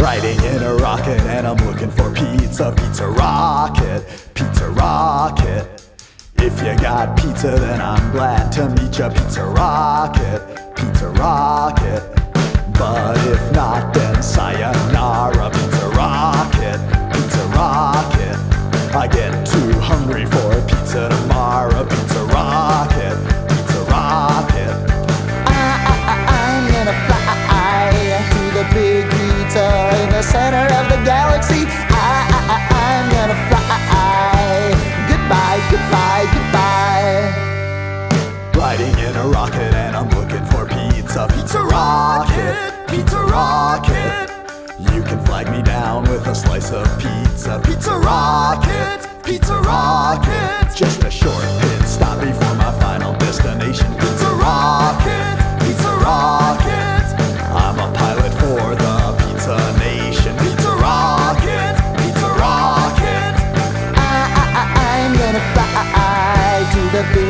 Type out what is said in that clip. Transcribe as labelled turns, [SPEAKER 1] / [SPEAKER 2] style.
[SPEAKER 1] Riding in a rocket and I'm looking for pizza. Pizza rocket, pizza rocket. If you got pizza, then I'm glad to meet ya. Pizza rocket, pizza rocket. But if not, then sayonara. Pizza rocket, pizza rocket. I get too hungry for pizza tomorrow. Pizza rocket, pizza rocket.
[SPEAKER 2] I'm gonna fly to the big pizza in the center of the galaxy. I'm gonna fly. Goodbye, goodbye, goodbye.
[SPEAKER 1] Riding in a rocket and I'm looking for pizza. Pizza rocket, pizza rocket. You can flag me down with a slice of pizza. Pizza rocket, pizza rocket. Just a short pit stop before my final destination. Pizza rocket, pizza rocket. I'm a pilot for the Pizza Nation. Pizza rocket, pizza rocket.
[SPEAKER 2] I'm gonna fly to the big